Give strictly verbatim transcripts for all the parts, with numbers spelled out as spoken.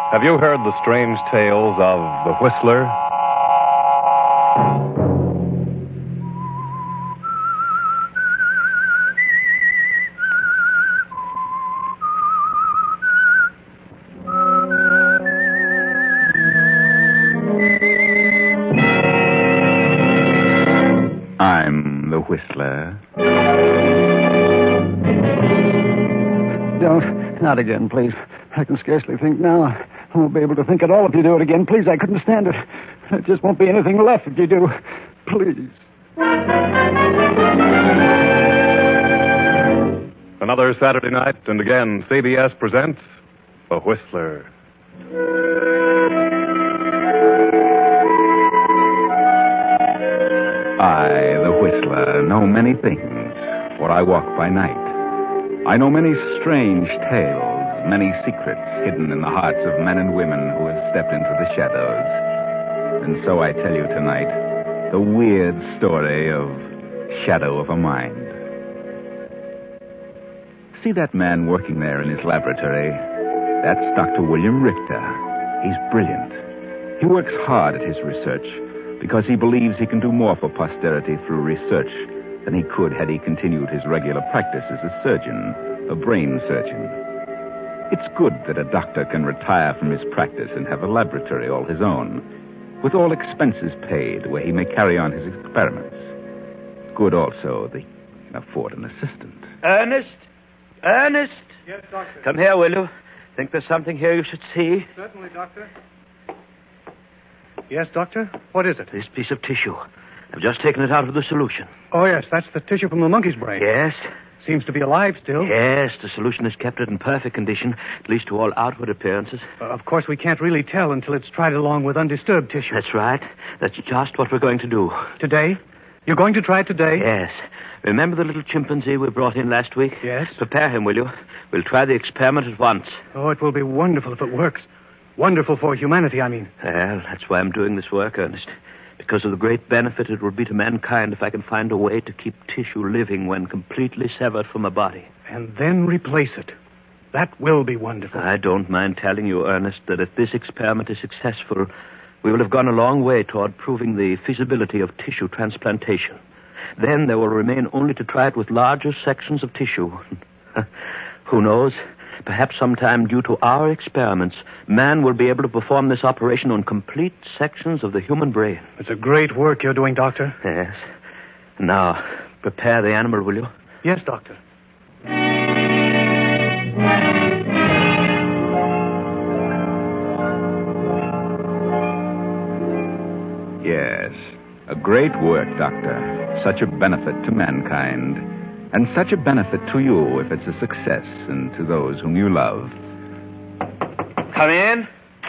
Have you heard the strange tales of the Whistler? I'm the Whistler. Don't. Not again, please. I can scarcely think now. I won't be able to think at all if you do it again. Please, I couldn't stand it. There just won't be anything left if you do. Please. Another Saturday night, and again, C B S presents The Whistler. I, the Whistler, know many things, for I walk by night. I know many strange tales, many secrets hidden in the hearts of men and women who have stepped into the shadows. And so I tell you tonight the weird story of Shadow of a Mind. See that man working there in his laboratory? That's Doctor William Richter. He's brilliant. He works hard at his research because he believes he can do more for posterity through research than he could had he continued his regular practice as a surgeon, a brain surgeon. It's good that a doctor can retire from his practice and have a laboratory all his own, with all expenses paid where he may carry on his experiments. Good also that he can afford an assistant. Ernest? Ernest? Yes, Doctor. Come here, will you? Think there's something here you should see? Certainly, Doctor. Yes, Doctor? What is it? This piece of tissue. I've just taken it out of the solution. Oh, yes, that's the tissue from the monkey's brain. Yes? Seems to be alive still. Yes, the solution has kept it in perfect condition, at least to all outward appearances. Uh, of course, we can't really tell until it's tried along with undisturbed tissue. That's right. That's just what we're going to do. Today? You're going to try it today? Yes. Remember the little chimpanzee we brought in last week? Yes. Prepare him, will you? We'll try the experiment at once. Oh, it will be wonderful if it works. Wonderful for humanity, I mean. Well, that's why I'm doing this work, Ernest. Because of the great benefit it will be to mankind if I can find a way to keep tissue living when completely severed from a body. And then replace it. That will be wonderful. I don't mind telling you, Ernest, that if this experiment is successful, we will have gone a long way toward proving the feasibility of tissue transplantation. Then there will remain only to try it with larger sections of tissue. Who knows? Perhaps sometime, due to our experiments, man will be able to perform this operation on complete sections of the human brain. It's a great work you're doing, Doctor. Yes. Now, prepare the animal, will you? Yes, Doctor. Yes, a great work, Doctor. Such a benefit to mankind. And such a benefit to you if it's a success, and to those whom you love. Come in.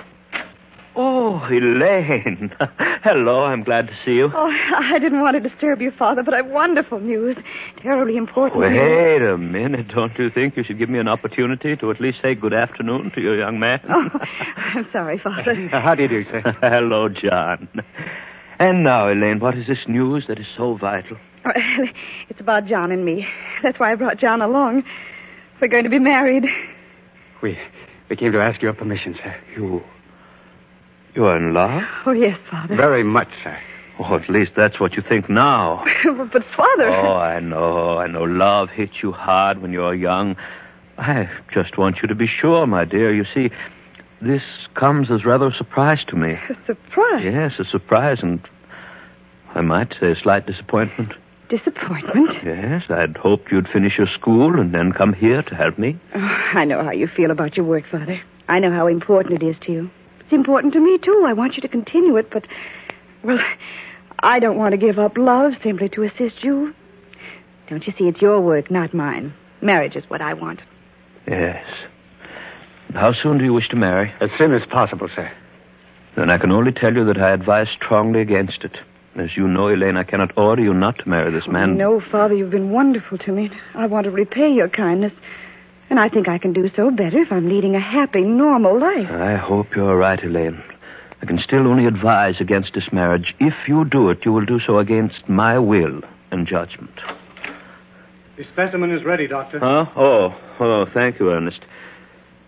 Oh, Elaine. Hello, I'm glad to see you. Oh, I didn't want to disturb you, Father, but I've wonderful news. Terribly important Wait news. a minute. Don't you think you should give me an opportunity to at least say good afternoon to your young man? Oh, I'm sorry, Father. Uh, how do you do, sir? Hello, John. And now, Elaine, what is this news that is so vital? Well, it's about John and me. That's why I brought John along. We're going to be married. We, we came to ask your permission, sir. You... You're in love? Oh, yes, Father. Very much, sir. Oh, at least that's what you think now. But, Father... Oh, I know, I know. Love hits you hard when you're young. I just want you to be sure, my dear. You see, this comes as rather a surprise to me. A surprise? Yes, a surprise, and I might say a slight disappointment. Disappointment? Yes, I'd hoped you'd finish your school and then come here to help me. Oh, I know how you feel about your work, Father. I know how important it is to you. It's important to me, too. I want you to continue it, but, well, I don't want to give up love simply to assist you. Don't you see, it's your work, not mine. Marriage is what I want. Yes. How soon do you wish to marry? As soon as possible, sir. Then I can only tell you that I advise strongly against it. As you know, Elaine, I cannot order you not to marry this man. No, Father, you've been wonderful to me. I want to repay your kindness. And I think I can do so better if I'm leading a happy, normal life. I hope you're right, Elaine. I can still only advise against this marriage. If you do it, you will do so against my will and judgment. The specimen is ready, Doctor. Huh? Oh, oh, thank you, Ernest.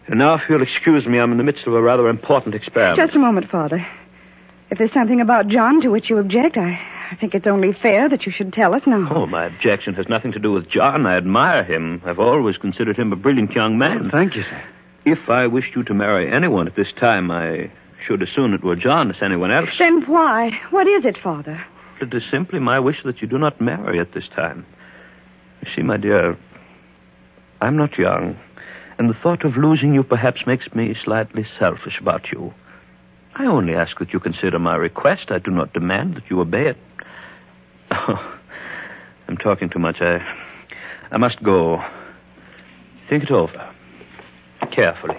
And now, if you'll excuse me, I'm in the midst of a rather important experiment. Just a moment, Father. If there's something about John to which you object, I, I think it's only fair that you should tell us now. Oh, my objection has nothing to do with John. I admire him. I've always considered him a brilliant young man. Oh, thank you, sir. If I wished you to marry anyone at this time, I should as soon it were John as anyone else. Then why? What is it, Father? It is simply my wish that you do not marry at this time. You see, my dear, I'm not young, and the thought of losing you perhaps makes me slightly selfish about you. I only ask that you consider my request. I do not demand that you obey it. Oh, I'm talking too much. I, I must go. Think it over. Carefully.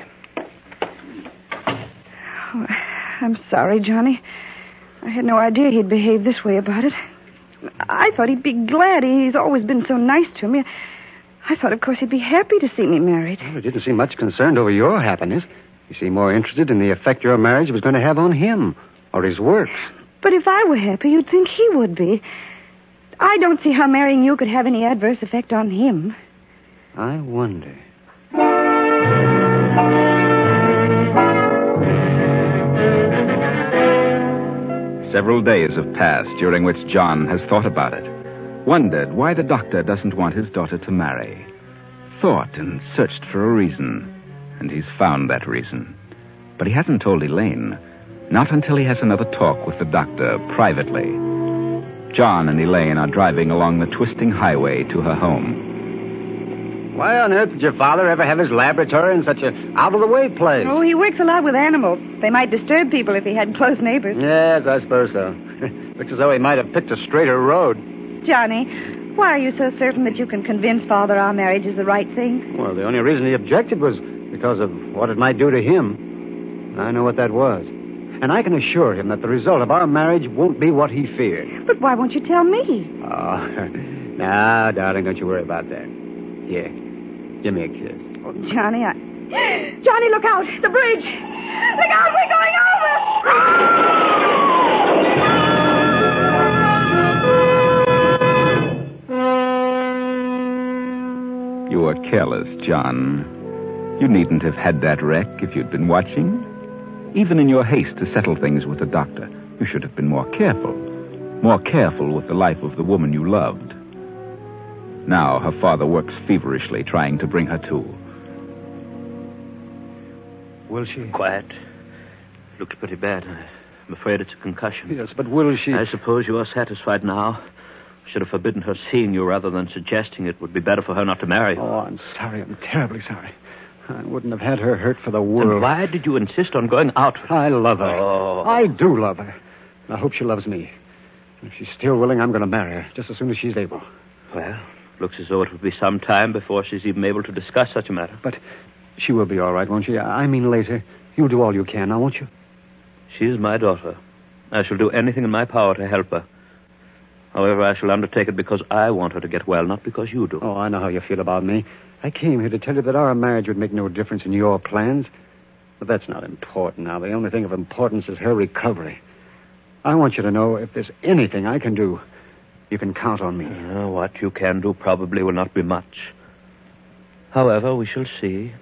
Oh, I'm sorry, Johnny. I had no idea he'd behave this way about it. I thought he'd be glad. He's always been so nice to me. I thought, of course, he'd be happy to see me married. Well, he didn't seem much concerned over your happiness. He seemed more interested in the effect your marriage was going to have on him or his works. But if I were happy, you'd think he would be. I don't see how marrying you could have any adverse effect on him. I wonder. Several days have passed during which John has thought about it, wondered why the doctor doesn't want his daughter to marry, thought and searched for a reason, and he's found that reason. But he hasn't told Elaine, not until he has another talk with the doctor privately. John and Elaine are driving along the twisting highway to her home. Why on earth did your father ever have his laboratory in such a out-of-the-way place? Oh, he works a lot with animals. They might disturb people if he had close neighbors. Yes, I suppose so. Looks as though he might have picked a straighter road. Johnny, why are you so certain that you can convince Father our marriage is the right thing? Well, the only reason he objected was because of what it might do to him. I know what that was. And I can assure him that the result of our marriage won't be what he feared. But why won't you tell me? Oh, now, darling, don't you worry about that. Here, give me a kiss. Oh, Johnny, I... Johnny, look out! The bridge! Look out! We're going over! You were careless, John. You needn't have had that wreck if you'd been watching. Even in your haste to settle things with the doctor, you should have been more careful. More careful with the life of the woman you loved. Now her father works feverishly trying to bring her to. Will she? Quiet. Looks pretty bad. I'm afraid it's a concussion. Yes, but will she... I suppose you are satisfied now. Should have forbidden her seeing you rather than suggesting it would be better for her not to marry you. Oh, I'm sorry. I'm terribly sorry. I wouldn't have had her hurt for the world. And why did you insist on going out with her? I love her. Oh. I do love her. I hope she loves me. If she's still willing, I'm going to marry her just as soon as she's able. Well, looks as though it would be some time before she's even able to discuss such a matter. But she will be all right, won't she? I mean later. You'll do all you can now, won't you? She is my daughter. I shall do anything in my power to help her. However, I shall undertake it because I want her to get well, not because you do. Oh, I know how you feel about me. I came here to tell you that our marriage would make no difference in your plans. But that's not important now. The only thing of importance is her recovery. I want you to know if there's anything I can do, you can count on me. Uh, what you can do probably will not be much. However, we shall see.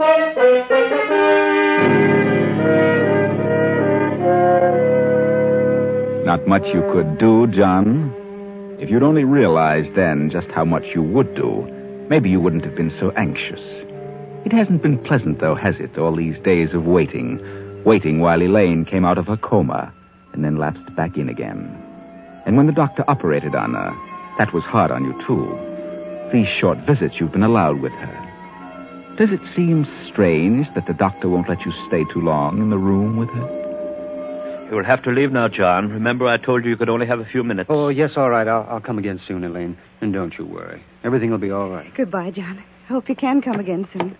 Not much you could do, John. If you'd only realized then just how much you would do, maybe you wouldn't have been so anxious. It hasn't been pleasant, though, has it, all these days of waiting, waiting while Elaine came out of her coma and then lapsed back in again. And when the doctor operated on her, that was hard on you, too. These short visits you've been allowed with her. Does it seem strange that the doctor won't let you stay too long in the room with her? You will have to leave now, John. Remember, I told you you could only have a few minutes. Oh, yes, all right. I'll, I'll come again soon, Elaine. And don't you worry. Everything will be all right. Goodbye, John. I hope you can come again soon.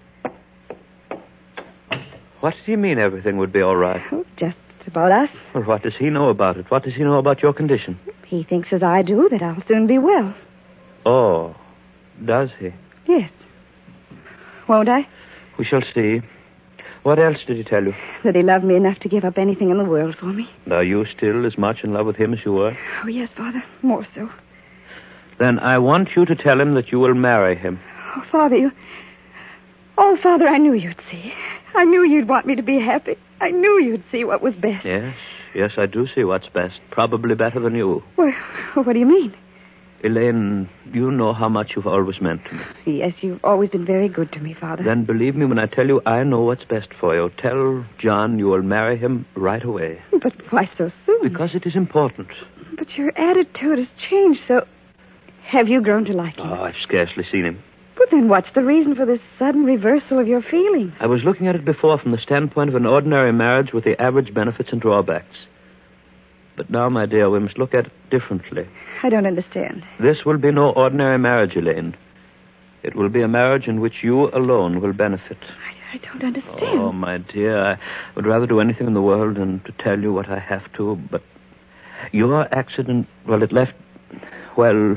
What do you mean everything would be all right? Oh, just about us. Well, what does he know about it? What does he know about your condition? He thinks as I do that I'll soon be well. Oh, does he? Yes. Won't I? We shall see. What else did he tell you? That he loved me enough to give up anything in the world for me. Are you still as much in love with him as you were? Oh, yes, Father. More so. Then I want you to tell him that you will marry him. Oh, Father, you... Oh, Father, I knew you'd see. I knew you'd want me to be happy. I knew you'd see what was best. Yes, yes, I do see what's best. Probably better than you. Well, what do you mean? Elaine, you know how much you've always meant to me. Yes, you've always been very good to me, Father. Then believe me when I tell you I know what's best for you. Tell John you will marry him right away. But why so soon? Because it is important. But your attitude has changed, so... Have you grown to like him? Oh, I've scarcely seen him. But then what's the reason for this sudden reversal of your feelings? I was looking at it before from the standpoint of an ordinary marriage with the average benefits and drawbacks. But now, my dear, we must look at it differently. I don't understand. This will be no ordinary marriage, Elaine. It will be a marriage in which you alone will benefit. I, I don't understand. Oh, my dear, I would rather do anything in the world than to tell you what I have to, but your accident, well, it left, well,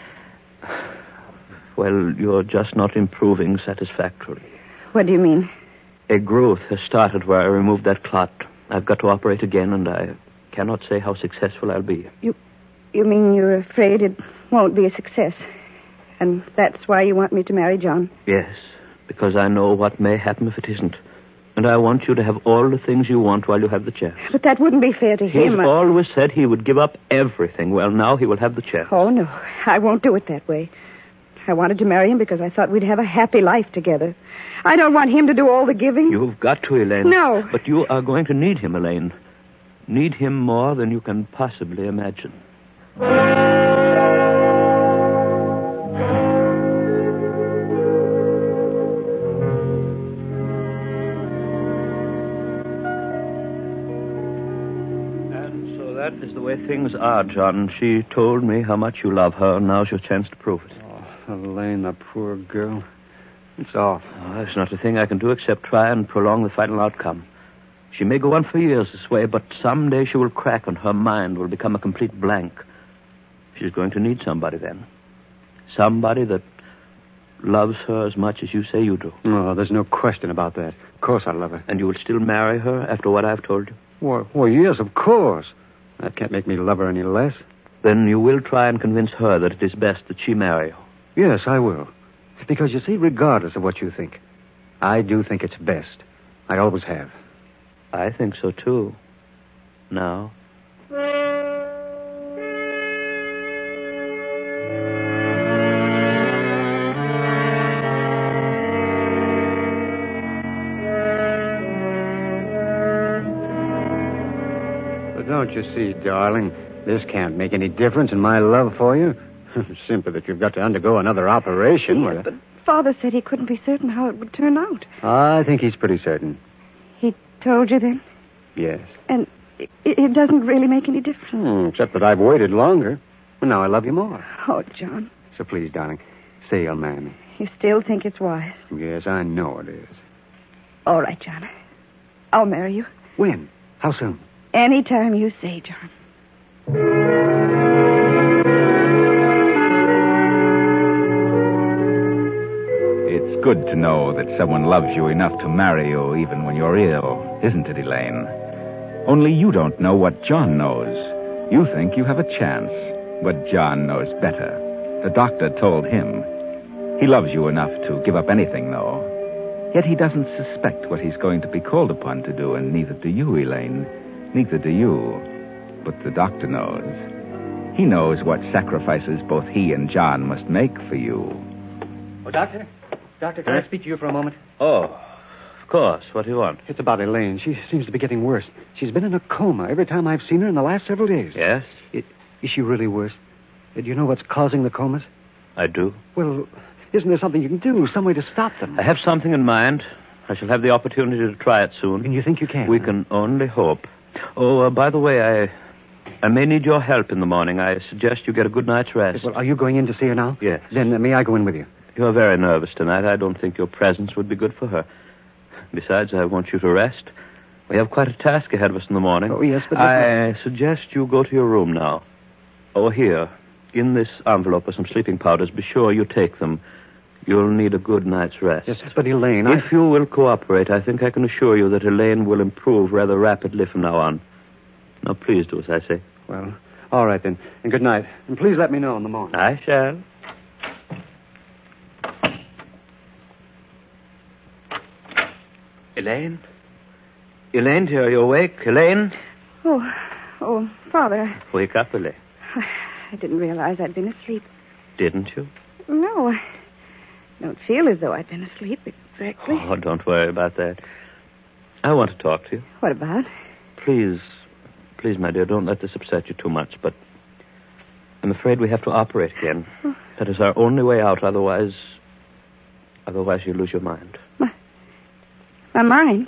well, you're just not improving satisfactorily. What do you mean? A growth has started where I removed that clot. I've got to operate again, and I cannot say how successful I'll be. You, you mean you're afraid it won't be a success? And that's why you want me to marry John? Yes, because I know what may happen if it isn't. And I want you to have all the things you want while you have the chance. But that wouldn't be fair to him. He's I... always said he would give up everything. Well, now he will have the chance. Oh, no. I won't do it that way. I wanted to marry him because I thought we'd have a happy life together. I don't want him to do all the giving. You've got to, Elaine. No. But you are going to need him, Elaine. Need him more than you can possibly imagine. And so that is the way things are, John. She told me how much you love her, and now's your chance to prove it. Oh, Elaine, the poor girl. It's off. Oh, there's not a thing I can do except try and prolong the final outcome. She may go on for years this way, but someday she will crack and her mind will become a complete blank. She's going to need somebody then. Somebody that loves her as much as you say you do. Oh, there's no question about that. Of course I love her. And you will still marry her after what I've told you? Well, well, yes, of course. That can't make me love her any less. Then you will try and convince her that it is best that she marry you. Yes, I will. Because, you see, regardless of what you think, I do think it's best. I always have. I think so, too. Now. But don't you see, darling, this can't make any difference in my love for you. Simply that you've got to undergo another operation. Yes, but Father said he couldn't be certain how it would turn out. I think he's pretty certain. He told you then? Yes. And it, it doesn't really make any difference? Hmm, except that I've waited longer. Well, now I love you more. Oh, John. So please, darling, say you'll marry me. You still think it's wise? Yes, I know it is. All right, John. I'll marry you. When? How soon? Any time you say, John. It's good to know that someone loves you enough to marry you even when you're ill, isn't it, Elaine? Only you don't know what John knows. You think you have a chance, but John knows better. The doctor told him. He loves you enough to give up anything, though. Yet he doesn't suspect what he's going to be called upon to do, and neither do you, Elaine. Neither do you. But the doctor knows. He knows what sacrifices both he and John must make for you. Oh, Doctor? Doctor, can Huh? I speak to you for a moment? Oh, of course. What do you want? It's about Elaine. She seems to be getting worse. She's been in a coma every time I've seen her in the last several days. Yes, I- Is she really worse? Do you know what's causing the comas? I do. Well, isn't there something you can do, some way to stop them? I have something in mind. I shall have the opportunity to try it soon. And you think you can? We can only hope. Oh, uh, by the way, I I may need your help in the morning. I suggest you get a good night's rest. Well, are you going in to see her now? Yes. Then uh, may I go in with you? You're very nervous tonight. I don't think your presence would be good for her. Besides, I want you to rest. We have quite a task ahead of us in the morning. Oh, yes, but... I suggest you go to your room now. Oh, here. In this envelope are some sleeping powders. Be sure you take them. You'll need a good night's rest. Yes, but Elaine, If I... you will cooperate, I think I can assure you that Elaine will improve rather rapidly from now on. Now, please do as I say. Well, all right, then. And good night. And please let me know in the morning. I shall. Elaine? Elaine, dear, are you awake? Elaine? Oh, oh, Father. Wake up, Elaine. I didn't realize I'd been asleep. Didn't you? No, I don't feel as though I'd been asleep exactly. Oh, don't worry about that. I want to talk to you. What about? Please, please, my dear, don't let this upset you too much, but I'm afraid we have to operate again. Oh. That is our only way out, otherwise... Otherwise you lose your mind. My, my mind?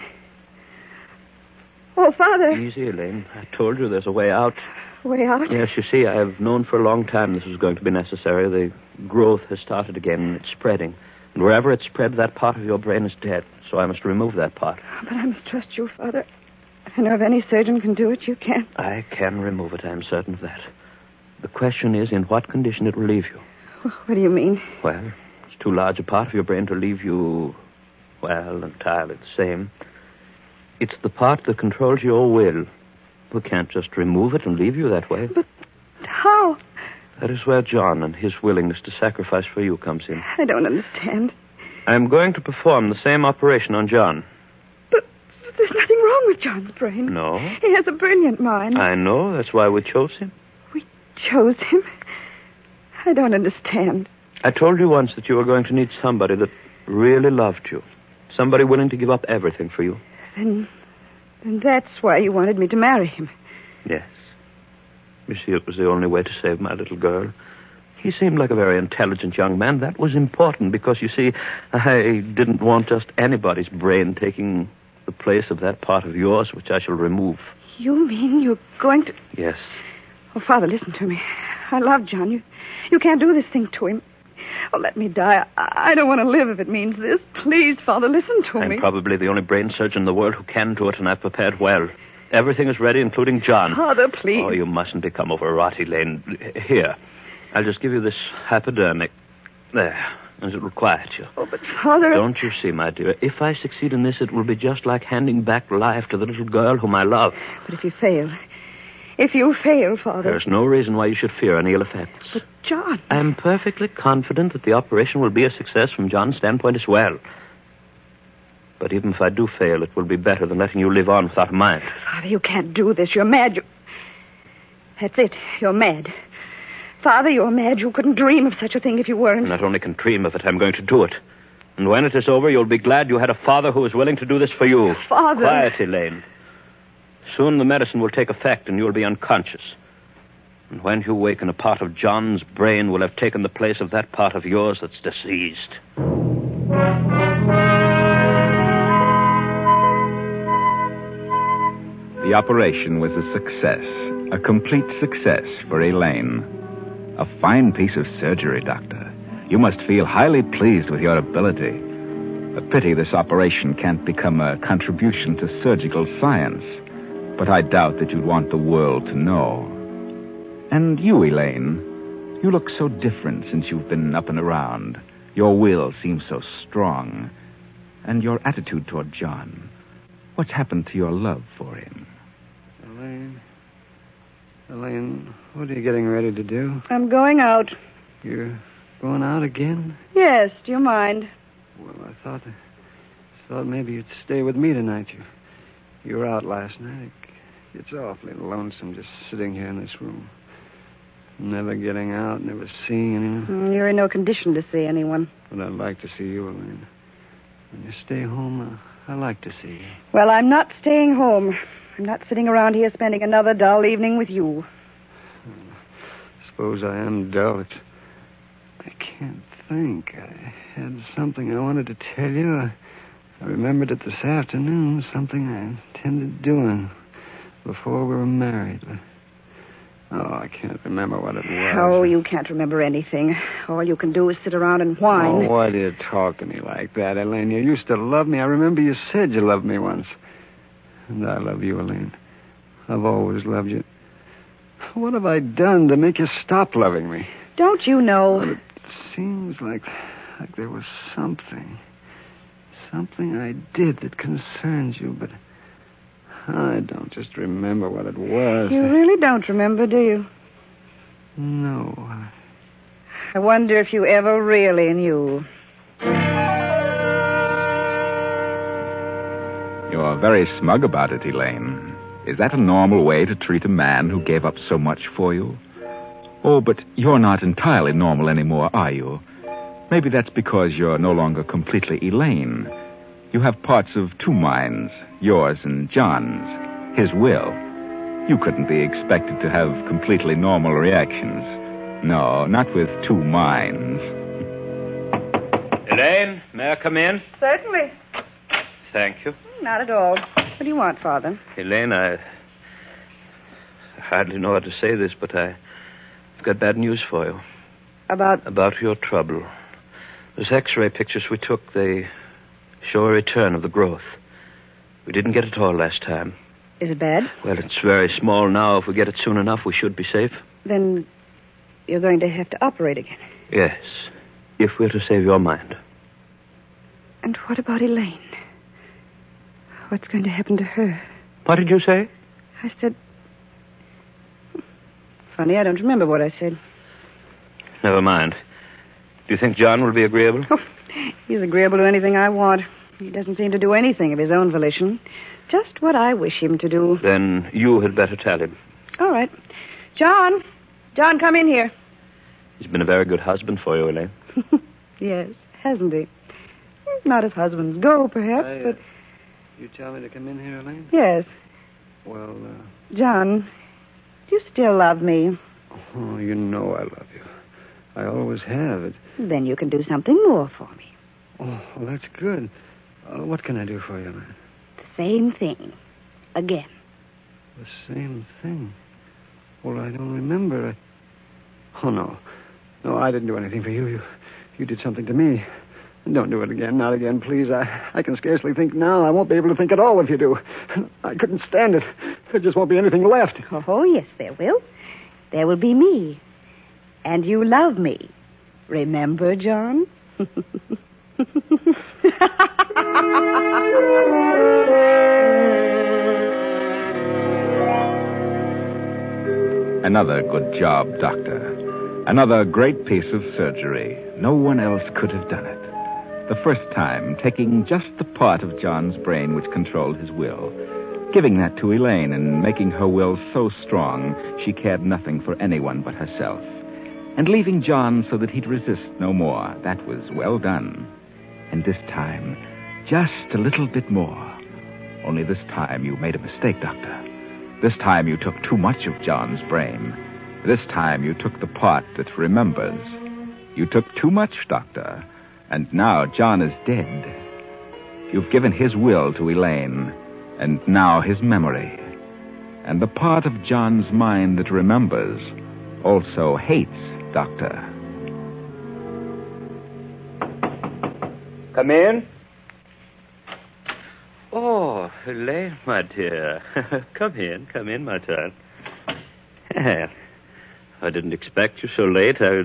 Oh, Father. Easy, Elaine. I told you there's a way out. Way out? Yes, you see, I have known for a long time this was going to be necessary. The growth has started again, and it's spreading. And wherever it's spread, that part of your brain is dead. So I must remove that part. But I must trust you, Father. I know if any surgeon can do it, you can. I can remove it, I'm certain of that. The question is in what condition it will leave you. What do you mean? Well, it's too large a part of your brain to leave you, well, entirely the same. It's the part that controls your will. We can't just remove it and leave you that way. But how? That is where John and his willingness to sacrifice for you comes in. I don't understand. I'm going to perform the same operation on John. But there's nothing wrong with John's brain. No. He has a brilliant mind. I know. That's why we chose him. We chose him? I don't understand. I told you once that you were going to need somebody that really loved you. Somebody willing to give up everything for you. Then, then that's why you wanted me to marry him. Yes. You see, it was the only way to save my little girl. He seemed like a very intelligent young man. That was important because, you see, I didn't want just anybody's brain taking the place of that part of yours, which I shall remove. You mean you're going to... Yes. Oh, Father, listen to me. I love John. You, you can't do this thing to him. Oh, let me die. I, I don't want to live if it means this. Please, Father, listen to I'm me. I'm probably the only brain surgeon in the world who can do it, and I've prepared well. Everything is ready, including John. Father, please. Oh, you mustn't become overwrought, Elaine. Here, I'll just give you this hypodermic. There, as it will quiet you. Oh, but Father... Don't you see, my dear, if I succeed in this, it will be just like handing back life to the little girl whom I love. But if you fail... If you fail, Father... There's no reason why you should fear any ill effects. But John... I'm perfectly confident that the operation will be a success from John's standpoint as well. But even if I do fail, it will be better than letting you live on without a mind. Father, you can't do this. You're mad. You... That's it. You're mad. Father, you're mad. You couldn't dream of such a thing if you weren't. I not only can dream of it, I'm going to do it. And when it is over, you'll be glad you had a father who was willing to do this for you. Father... Quiet, Elaine. Soon the medicine will take effect and you'll be unconscious. And when you waken, a part of John's brain will have taken the place of that part of yours that's diseased. The operation was a success, a complete success for Elaine. A fine piece of surgery, Doctor. You must feel highly pleased with your ability. A pity this operation can't become a contribution to surgical science. But I doubt that you'd want the world to know. And you, Elaine, you look so different since you've been up and around. Your will seems so strong. And your attitude toward John. What's happened to your love for him? Elaine. Elaine, what are you getting ready to do? I'm going out. You're going out again? Yes, do you mind? Well, I thought... I thought maybe you'd stay with me tonight. You, you were out last night. It's awfully lonesome just sitting here in this room. Never getting out, never seeing anyone. You're in no condition to see anyone. But I'd like to see you, Elaine. When you stay home, uh, I like to see you. Well, I'm not staying home. I'm not sitting around here spending another dull evening with you. I suppose I am dull. It's... I can't think. I had something I wanted to tell you. I, I remembered it this afternoon, something I intended doing before we were married. Oh, I can't remember what it was. Oh, you can't remember anything. All you can do is sit around and whine. Oh, why do you talk to me like that, Elaine? You used to love me. I remember you said you loved me once. And I love you, Elaine. I've always loved you. What have I done to make you stop loving me? Don't you know? Well, it seems like, like there was something. Something I did that concerns you, but... I don't just remember what it was. You really don't remember, do you? No. I wonder if you ever really knew. You're very smug about it, Elaine. Is that a normal way to treat a man who gave up so much for you? Oh, but you're not entirely normal anymore, are you? Maybe that's because you're no longer completely Elaine. You have parts of two minds, yours and John's, his will. You couldn't be expected to have completely normal reactions. No, not with two minds. Elaine, may I come in? Certainly. Thank you. Not at all. What do you want, Father? Elaine, I... I hardly know how to say this, but I... I've got bad news for you. About... About your trouble. Those X-ray pictures we took, they show a return of the growth. We didn't get it all last time. Is it bad? Well, it's very small now. If we get it soon enough, we should be safe. Then you're going to have to operate again. Yes, if we're to save your mind. And what about Elaine? What's going to happen to her? What did you say? I said... Funny, I don't remember what I said. Never mind. Do you think John will be agreeable? Oh, he's agreeable to anything I want. He doesn't seem to do anything of his own volition. Just what I wish him to do. Then you had better tell him. All right. John. John, come in here. He's been a very good husband for you, Elaine. Yes, hasn't he? Not as husbands go, perhaps, I, uh, but... You tell me to come in here, Elaine? Yes. Well, uh... John, do you still love me? Oh, you know I love you. I always have. It. Then you can do something more for me. Oh, well, that's good. Uh, what can I do for you, man? The same thing. Again. The same thing? Well, I don't remember. I... Oh, no. No, I didn't do anything for you. You, you did something to me. Don't do it again. Not again, please. I, I can scarcely think now. I won't be able to think at all if you do. I couldn't stand it. There just won't be anything left. Oh, yes, there will. There will be me. And you love me. Remember, John? Another good job, Doctor. Another great piece of surgery. No one else could have done it. The first time, taking just the part of John's brain which controlled his will, giving that to Elaine and making her will so strong she cared nothing for anyone but herself, and leaving John so that he'd resist no more. That was well done. And this time, just a little bit more. Only this time you made a mistake, Doctor. This time you took too much of John's brain. This time you took the part that remembers. You took too much, Doctor. And now John is dead. You've given his will to Elaine, and now his memory. And the part of John's mind that remembers also hates Doctor. Come in. Oh, Elaine, my dear. Come in, come in, my child. I didn't expect you so late. I...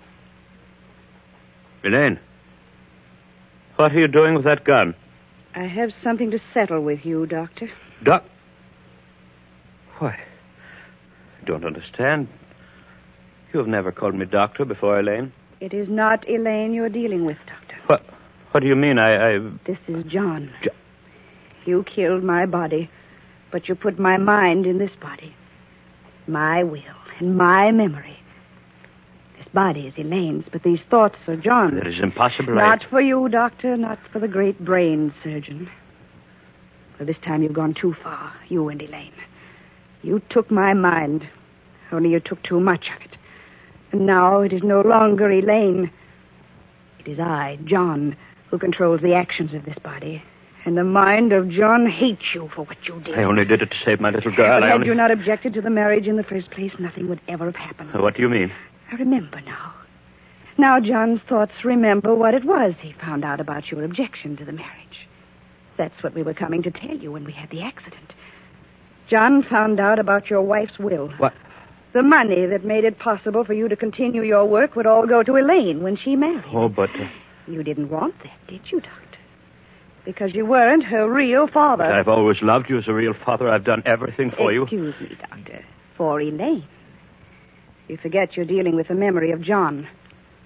Elaine, what are you doing with that gun? I have something to settle with you, Doctor. Doc... Why, I don't understand. You have never called me doctor before, Elaine. It is not Elaine you're dealing with, Doctor. What, what do you mean? I... I... This is John. Jo- You killed my body, but you put my mind in this body. My will and my memory. This body is Elaine's, but these thoughts are John's. That is impossible. Not I... for you, Doctor, not for the great brain surgeon. For this time you've gone too far, you and Elaine. You took my mind, only you took too much of it. And now it is no longer Elaine. It is I, John, who controls the actions of this body. And the mind of John hates you for what you did. I only did it to save my little girl. But I had only... you not objected to the marriage in the first place, nothing would ever have happened. What do you mean? I remember now. Now John's thoughts remember what it was he found out about your objection to the marriage. That's what we were coming to tell you when we had the accident. John found out about your wife's will. What? The money that made it possible for you to continue your work would all go to Elaine when she married. Oh, but... Uh... You didn't want that, did you, Doctor? Because you weren't her real father. But I've always loved you as a real father. I've done everything for you. Excuse me, Doctor. For Elaine. You forget you're dealing with the memory of John.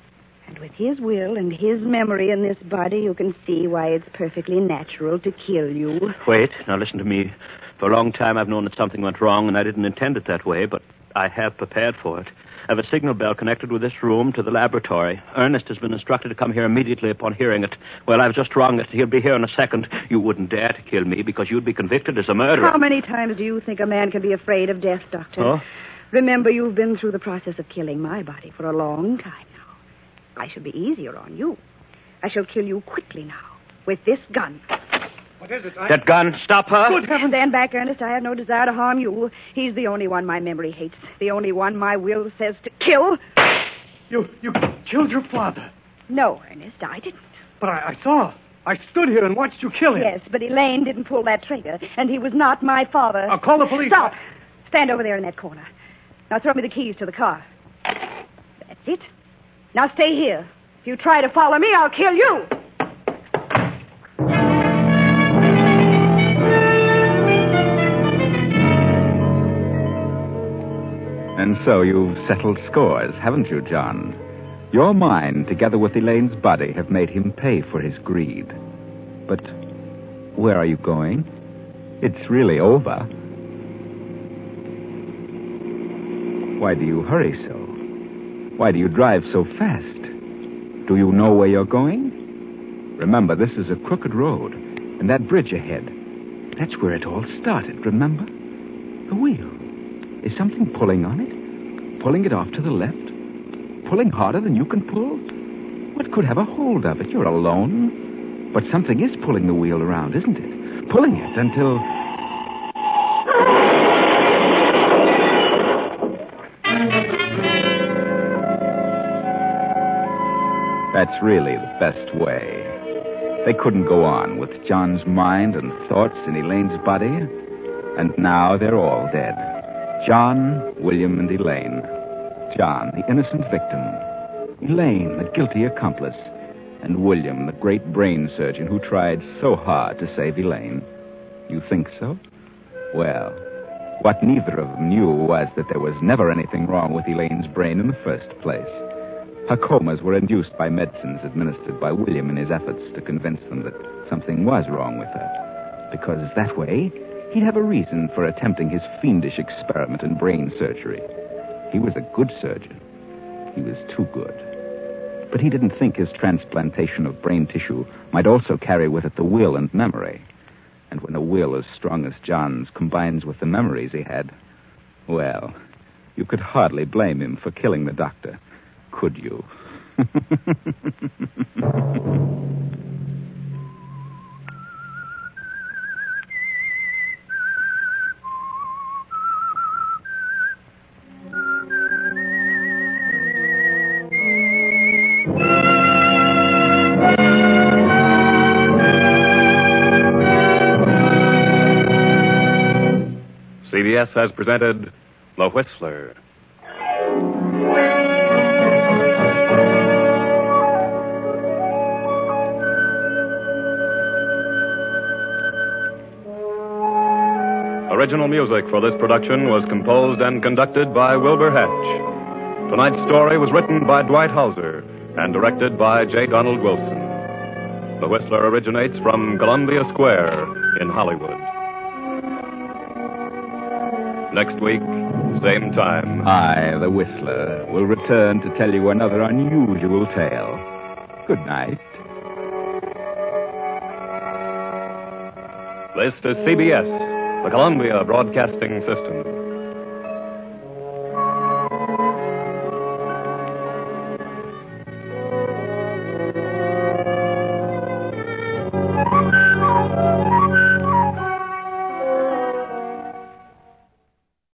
And with his will and his memory in this body, you can see why it's perfectly natural to kill you. Wait, now listen to me. For a long time I've known that something went wrong, and I didn't intend it that way, but I have prepared for it. I have a signal bell connected with this room to the laboratory. Ernest has been instructed to come here immediately upon hearing it. Well, I've just rung it. He'll be here in a second. You wouldn't dare to kill me because you'd be convicted as a murderer. How many times do you think a man can be afraid of death, Doctor? Oh? Remember, you've been through the process of killing my body for a long time now. I shall be easier on you. I shall kill you quickly now with this gun. What is it? I... That gun, stop her. Good heavens. Stand back, Ernest. I have no desire to harm you. He's the only one my memory hates. The only one my will says to kill. You you killed your father. No, Ernest, I didn't. But I, I saw. I stood here and watched you kill him. Yes, but Elaine didn't pull that trigger, and he was not my father. I'll call the police. Stop. Stand over there in that corner. Now throw me the keys to the car. That's it. Now stay here. If you try to follow me, I'll kill you. And so you've settled scores, haven't you, John? Your mind, together with Elaine's body, have made him pay for his greed. But where are you going? It's really over. Why do you hurry so? Why do you drive so fast? Do you know where you're going? Remember, this is a crooked road, and that bridge ahead, that's where it all started, remember? The wheel. Is something pulling on it? Pulling it off to the left? Pulling harder than you can pull? What could have a hold of it? You're alone. But something is pulling the wheel around, isn't it? Pulling it until... That's really the best way. They couldn't go on with John's mind and thoughts in Elaine's body. And now they're all dead. John, William, and Elaine. John, the innocent victim. Elaine, the guilty accomplice. And William, the great brain surgeon who tried so hard to save Elaine. You think so? Well, what neither of them knew was that there was never anything wrong with Elaine's brain in the first place. Her comas were induced by medicines administered by William in his efforts to convince them that something was wrong with her. Because that way, he'd have a reason for attempting his fiendish experiment in brain surgery. He was a good surgeon. He was too good. But he didn't think his transplantation of brain tissue might also carry with it the will and memory. And when a will as strong as John's combines with the memories he had, well, you could hardly blame him for killing the doctor, could you? C B S has presented The Whistler. Original music for this production was composed and conducted by Wilbur Hatch. Tonight's story was written by Dwight Hauser and directed by J. Donald Wilson. The Whistler originates from Columbia Square in Hollywood. Next week, same time. I, the Whistler, will return to tell you another unusual tale. Good night. This is C B S, the Columbia Broadcasting System.